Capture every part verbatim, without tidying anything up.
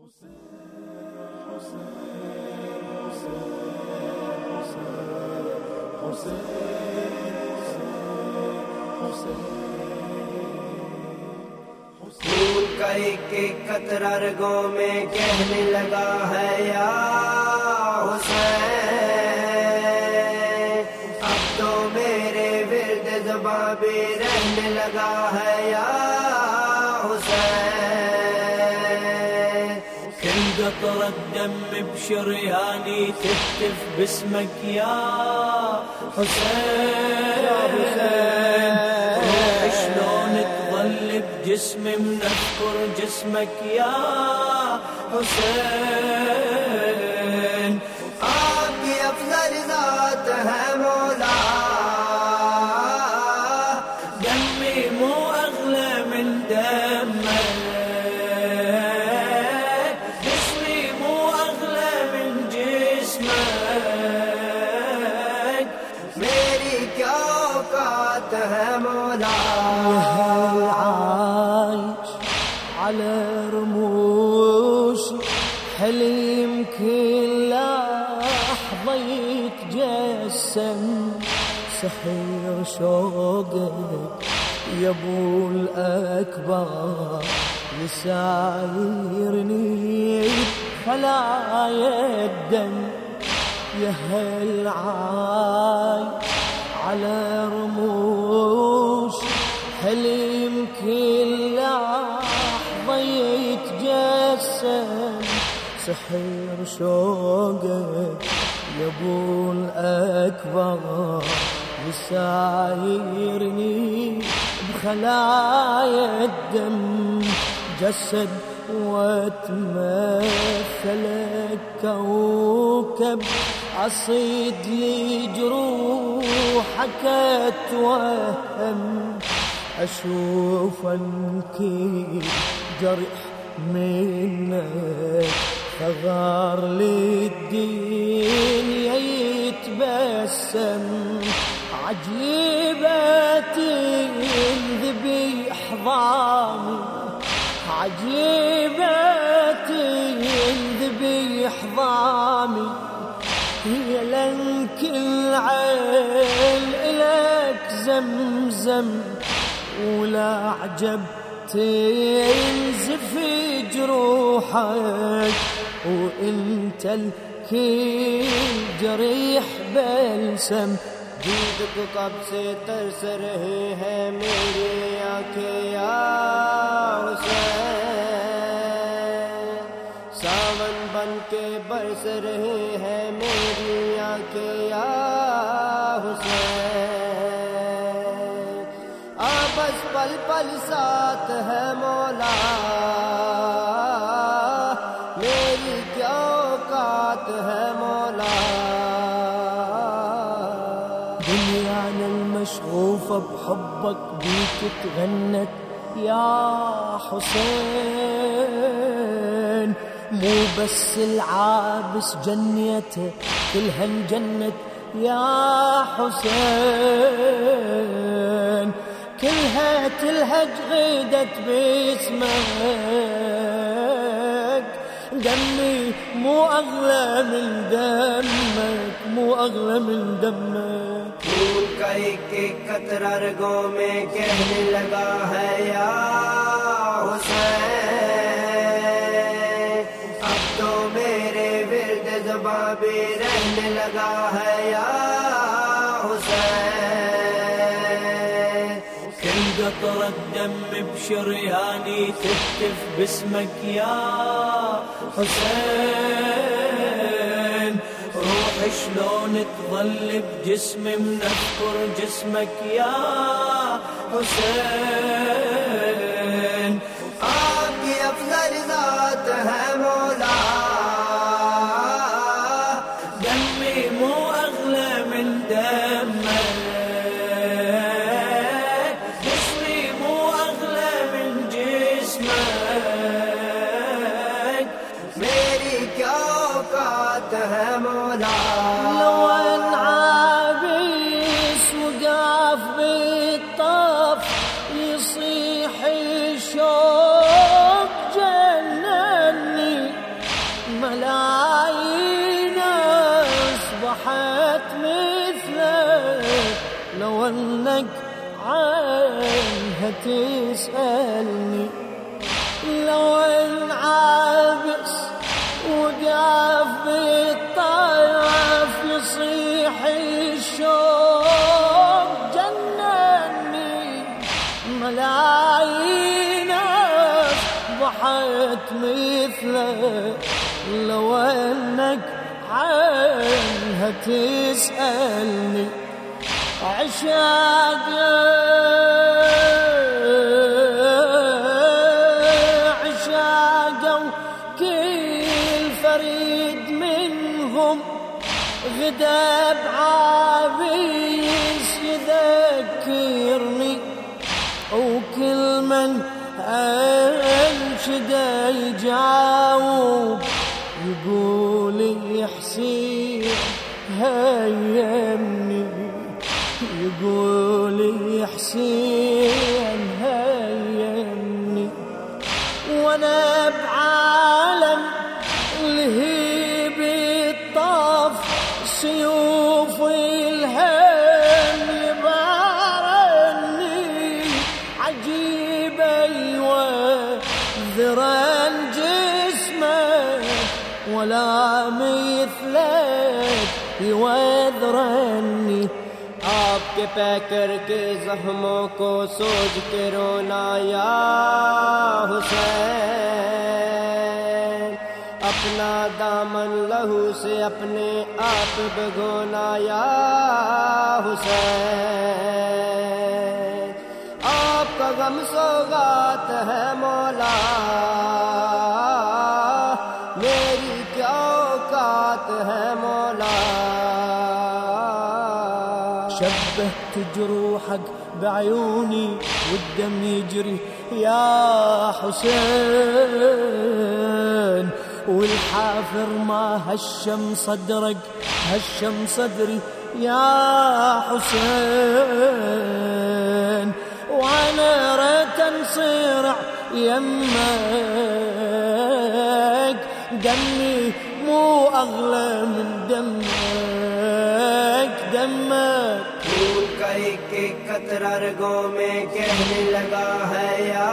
खून का एक एक कतरा रगों में कहने लगा है या हुसैन, अब तो मेरे विर्द ज़ुबां भी रहने लगा है या हुसैन। كل قطرة دم بشرياني تهتف باسمك يا حسين، روح شلون تظل بجسمي منذكر جسمك يا حسين. आपकी अफजल ज़ात है मौला, دمي مو أغلى من دمك، جسمي مو أغلى من جسمك، मेरी क्या औकात है मौला। عايش على رموش حليم كل لحظة يتجسم، سحر شوقك يا ابو الأكبر يسايرني خلايا الدم. يا هل عايش على رموش حليم كل لحظة يتجسم، سحر شوقك يا ابو الأكبر يسايرني بخلايا الدم. جسد واتمثلك كوكب أصيد لي جروحك أتوهم، أشوف الكيد جرح منك ثغر للدين يتبسم. عجيبة ذبيح ضامي، عجيبة ذبيح ضامي، هي لك العين إلك زمزم، ولا عجب تنزف جروحك وانت الكل جريح بلسم. दीद को कब से तरस रहे हैं मेरी आंखें या हुसैन, सावन बन के बरस रहे हैं मेरी आंखें या हुसैन। आपस पल पल साथ है मौला, मेरी क्या औकात है मौला। دنيانا المشغوفة بحبك بيك تغنت يا حسين، مو بس العابس جنيته كلها انجنت يا حسين، كلها تلهج غيدت باسمك. دمي مو أغلى من دمك، مو أغلى من دمك. खून का एक एक कतरा रगों में कहने लगा है या हुसैन, अब तो मेरे विर्द ज़ुबां भी रहने लगा है या हुसैन। كل قطرة دم بشرياني تهتف باسمك يا حسين، روح شلون تظل بجسمي منذكر جسمك يا حسين. आपकी अफजल ज़ात है मौला, دمي مو أغلى من دمك، جسمي مو أغلى من جسمك، मेरी क्या औकात है मौला। لو انعابس وقاف بالطف يصيح الشوق جنني، هتسألني لو انعابس وقاف بالطرف يصيح الشوق جنني ملايين ضحت مثلك لو انك عنها تسألني عشاق عشاق وكل فريد منهم غدا بعابيس يذكرني وكل من أنشده يجاوب يقول يا حسين هيمني يقول يا حسين هيمني وانا بعالم لهيب الطاف سيوف الهم يبارني عجيب ايوه ذران جسمك ولا مثلك يوذرني आपके पैकर के जख्मों को सोच के रोना या हुसैन अपना दामन लहू से अपने आप भिगोना या हुसैन आपका गम सौगात है मौला मेरी क्या औकात है मौला شبهت جروحك بعيوني والدم يجري يا حسين والحافر ما هشم صدرك هشم صدري يا حسين وانا ريت انصرع يمك دمي مو اغلى من دمك دمك फूल का एक एक कतरा रगों में कहने लगा है या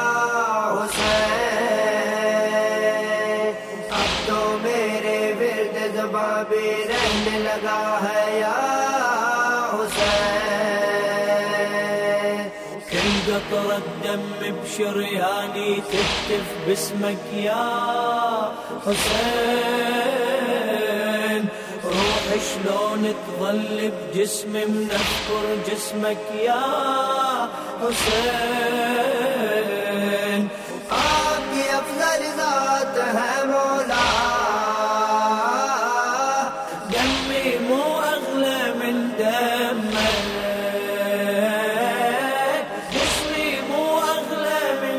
हुसैन अब तो मेरे विर्द ज़ुबां भी रहने लगा है या हुसैन كل قطرة دم بشرياني تهتف باسمك يا حسين روح شلون تظل بجسمي منفكر جسمك يا حسين आपकी अफजल ज़ात है मौला دمي مو أغلى من دمك جسمي مو أغلى من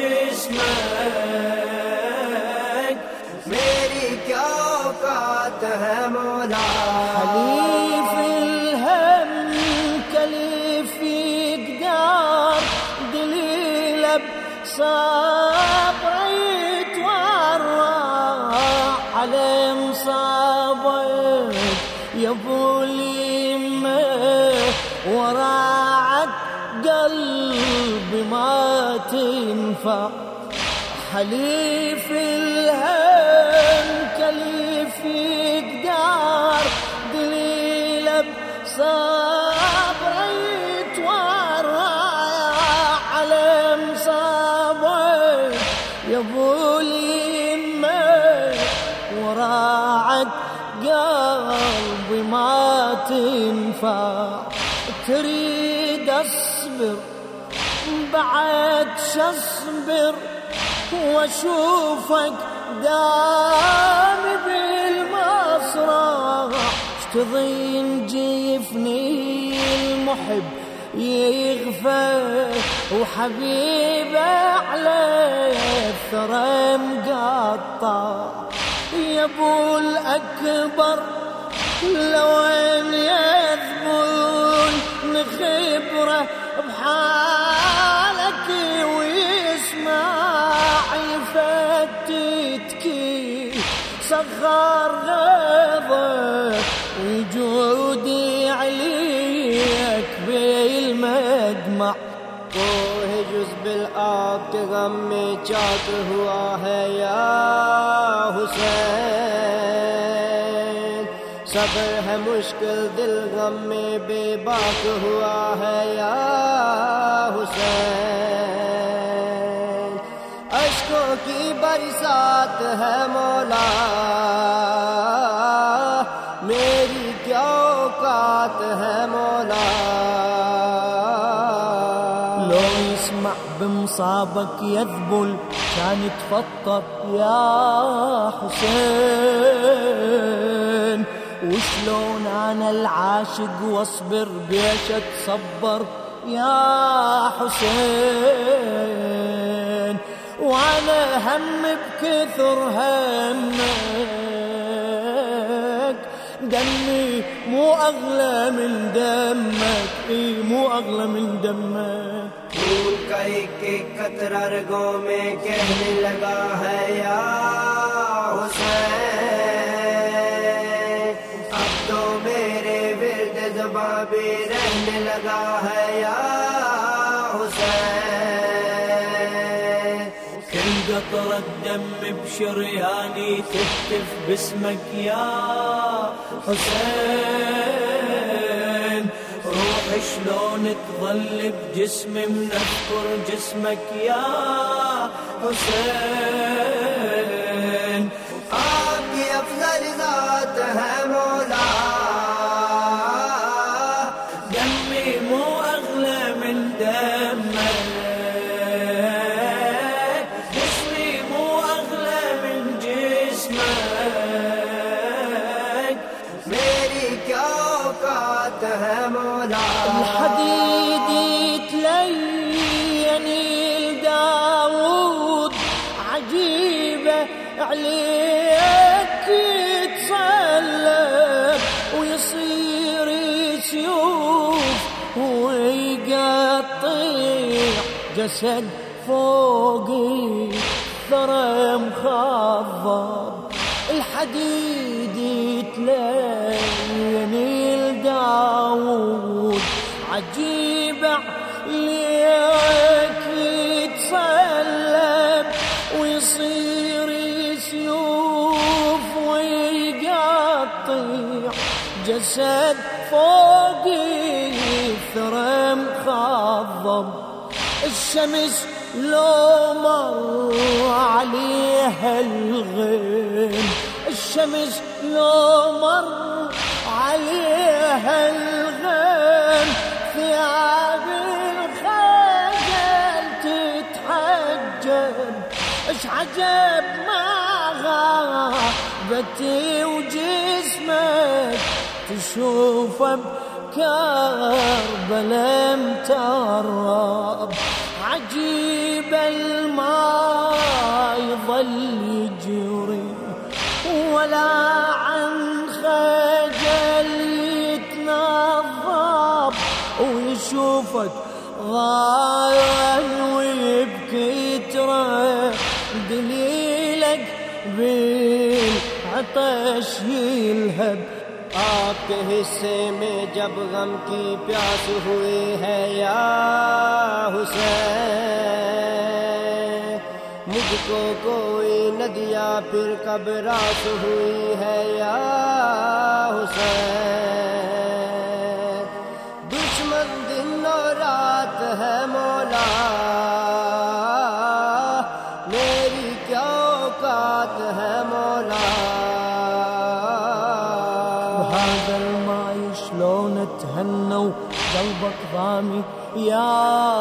جسمك मेरी क्या औकात है मौला حليف الهم كليف يقدر دليل بصبر يتورع على مصابك يا ابو اليمه وراعت قلبي ما تنفع حليف الهم كليف يقدر دليل بصبر يتورع على مصابك يا ابو اليمه وراعت قلبي ما تنفع تريد اصبر بعد شصبر واشوفك دام بالمسرح اشتضين جيفني المحب يغفى وحبيبه على الثرى مقطع يا ابو الاكبر لو ان يذبون نخبره بحالك ويسمع يفتتك صغر غضب وجودي عليك بالمدمع कोह गम में चाक हुआ है या हुसैन। सब्र है मुश्किल दिल गम में बेबाक हुआ है या हुसैन। अश्कों की बरसात है मौला मेरी क्या औकात है मौला। لو يسمع بمصابك يذبل كان يتفطر يا حسين. وشلون انا العاشق واصبر بيش اتصبر يا حسين. وانا هم بكثر همك دمي مو اغلى من دمك اي مو اغلى من دمك. खून का एक एक कतरा रगों में कहने लगा है या हुसैन। अब तो मेरे विर्द ज़ुबां भी रहने लगा है या हुसैन। كل قطرة دم بشرياني تهتف باسمك يا حسين. روح شلون تظل بجسمي منفر جسمك يا حسين. आपकी अफजल ज़ात है मौला دمي مو أغلى من دمك جسمي مو أغلى من جسمك. मेरी क्या औकात है मौला। الحديد يتلين لداود عجيبة عليك يتصلب ويصير سيوف ويقطع جسد فوقي ثرى مخضب. الحديد يتلين لداود عجيب عليك يتصلب ويصير سيوف ويقطع جسد فوقي ثرى مخضب. الشمس لو مر عليها الغيم الشمس لو مر عليها الغيم ثياب الخجل تتحجب. اش عجب ما غابتي وجسمك تشوفه بكربلاء مترب. عجيب الماء يظل يجري ولا عن خجل يتنظف ويشوفك غايا ويبكي ترى دليلك بالعطش يلهب. आपके हिस्से में जब गम की प्यास हुई है या हुसैन। मुझको कोई नदिया फिर कब रास हुई है या हुसैन। दुश्मन दिन और रात है मौला मेरी क्या औकात है मौला। هذا الماء شلون تهنى وقلبك ضامي يا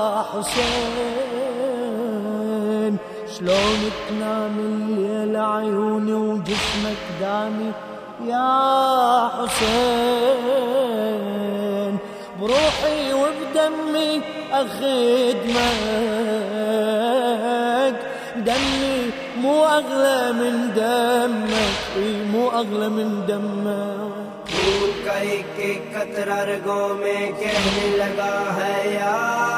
حسين. شلون تنام الليل عيوني وجسمك دامي يا حسين. بروحي وبدمي أخدمك دمي مو أغلى من دمك مو أغلى من دمك. खून का एक एक कतरा रगों में कहने लगा है या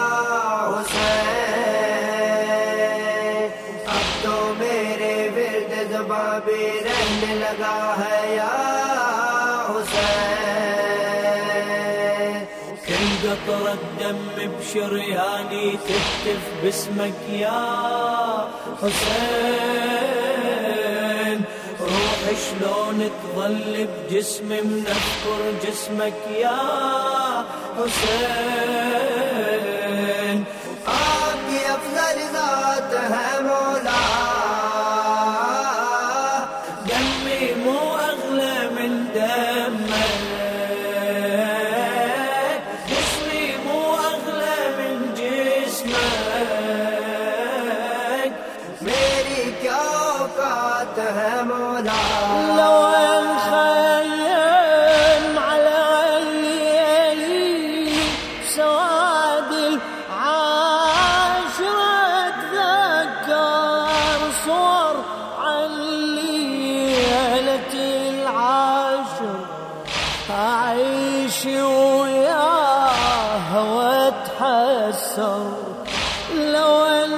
हुसैन। अब तो मेरे विर्द ज़ुबां भी रहने लगा है या हुसैन। كل قطرة الدم بشرياني تهتف باسمك يا حسين. روح شلون تظل بجسمي منفكر جسمك يا حسين. आपकी अफजल ज़ात है मौला, دمي مو أغلى من دمك، جسمي مو أغلى من جسمك، मेरी क्या औकात है मौला। لو نخيم على الليالي سواد العاشرة اتذكر صور عن ليلة العاشر، أعيش وياها واتحسر. لو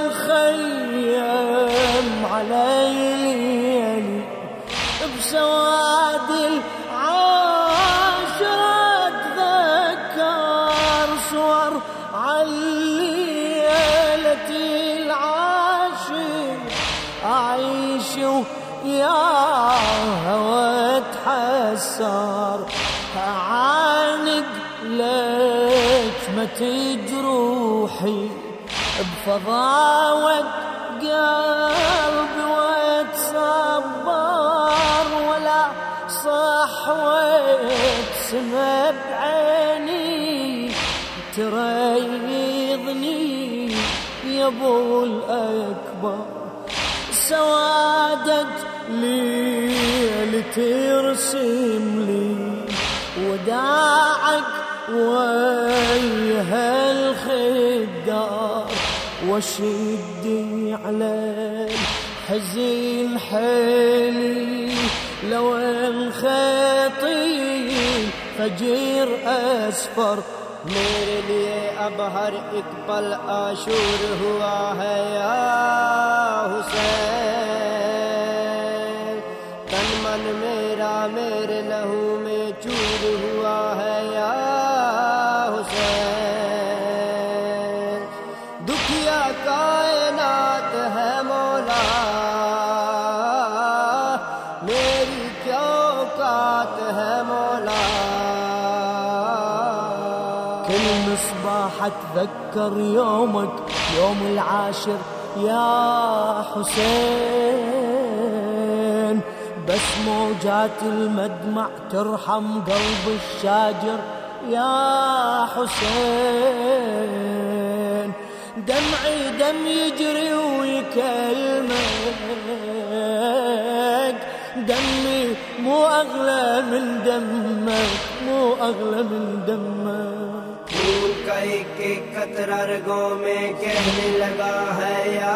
نخيم على الليالي بسواد العاشرة اتذكر صور عن ليلة العاشر، أعيش وياها واتحسر. أعاند لك متى جروحي بفضاوة قلبي واتصبر، ولا صحوة سما بعيني تريضني يا ابو الأكبر. سوادت ليل ترسم لي وداعك ويها الخدار، وشدي على الحزين حيلي. لو انخطي فجر أسفر، मेरे लिए अब हर एक पल आशूर हुआ है या हुसैन। तन मन मेरा मेरे लहू में चूर हुआ है या हुसैन। दुखिया कायनात है मौला, मेरी क्या औकात है मौला। كل مصباح اتذكر يومك يوم العاشر يا حسين، بس موجات المدمع ترحم قلب الشاجر يا حسين. دمعي دم يجري ويكلمك، دمي مو أغلى من دمك، مو أغلى من دمك. खून का एक एक कतरा रगों में कहने लगा है या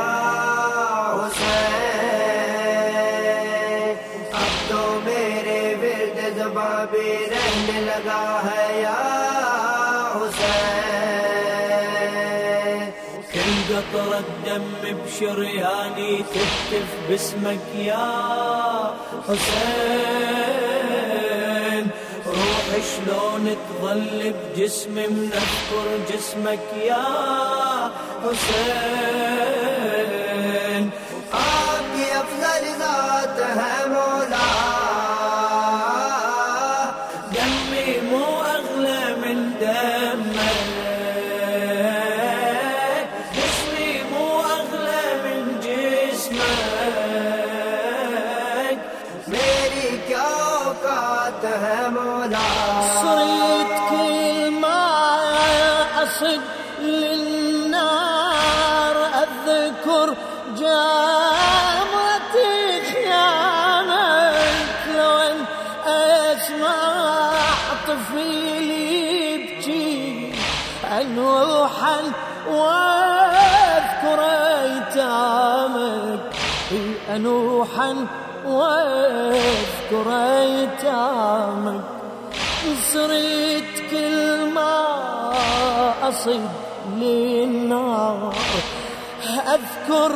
हुसैन। अब तो मेरे विर्द ज़ुबां भी रहने लगा है या हुसैन। كل قطرة دم بشرياني تهتف باسمك يا حسين. روح شلون تظل بجسمي منفكر جسمك يا حسين. आपकी अफजल ज़ात है मौला, دمي مو أغلى من دمك، جسمي مو أغلى من جسمك، मेरी क्या औकात है मौला। صرت كل ما أصد للنار أذكر جامرة خيانك. لو أن أسمع طفيلي يبكي أنوحا واذكر أيتامك، أنوحا واذكر أيتامك. صرت كل ما أصيد للنار أذكر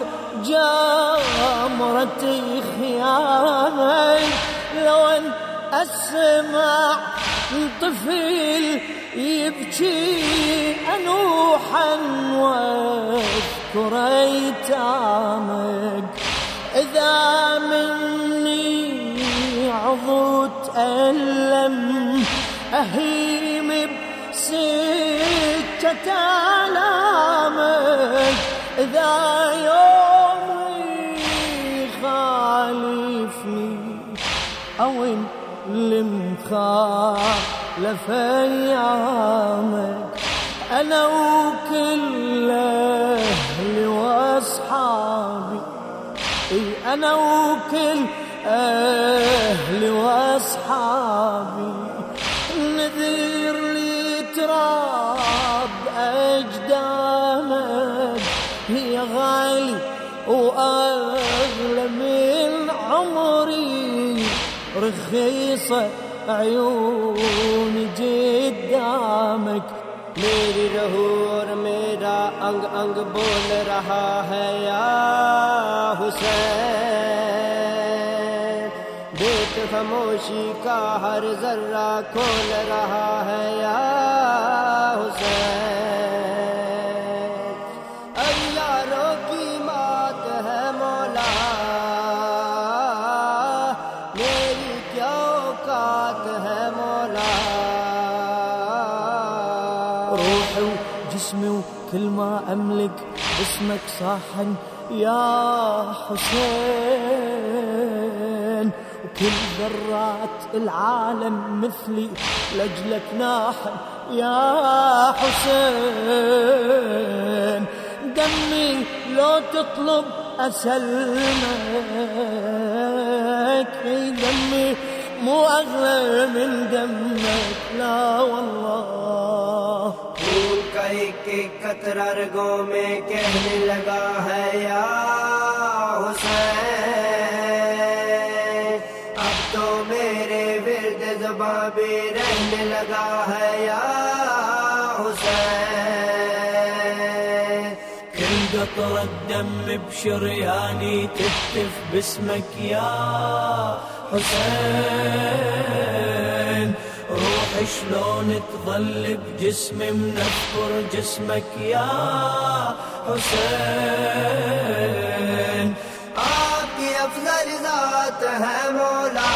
جامرة خيانك. لو أن أسمع طفل يبكي أنوحا واذكر أيتامك، إذا مني عضو تألم أهيم بسكة آلامك، إذا يومي خالفني أو اللي مخالف أيامك، أنا وكل أهلي وأصحابي، أنا وكل أهلي وأصحابي، نذير لي تراب أجدامك، هي غالي وأغلى من عمري، رخيصة عيوني قدامك، मेरी रहूर मेरा अंग अंग बोल रहा है या हुसैन, देख खामोशी का हर जर्रा खोल रहा है या हुसैन, अयारों की मात है मौला, मेरी क्या औकात है मौला, روحي وجسمي وكل ما أملك اسمك صاحن يا حسين، وكل ذرات العالم مثلي لأجلك ناحن يا حسين، دمي لو تطلب أسلمك، دمي مو أغلى من دمك لا والله، खून का एक एक कतरा रगों में कहने लगा है या हुसैन, अब तो मेरे विर्द ज़ुबां भी रहने लगा है या हुसैन, كل قطرة دم بشرياني تهتف باسمك يا حسين، روحي شلون تظل بجسمي منفر جسمك يا حسين، आपकी अफजल ज़ात है मौला,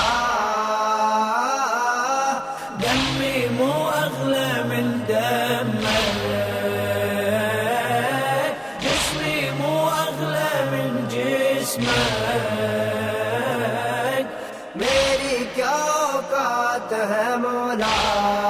دمي مو أغلى من دمك، جسمي مو أغلى من جسمك، मेरी क्या औकात है मौला।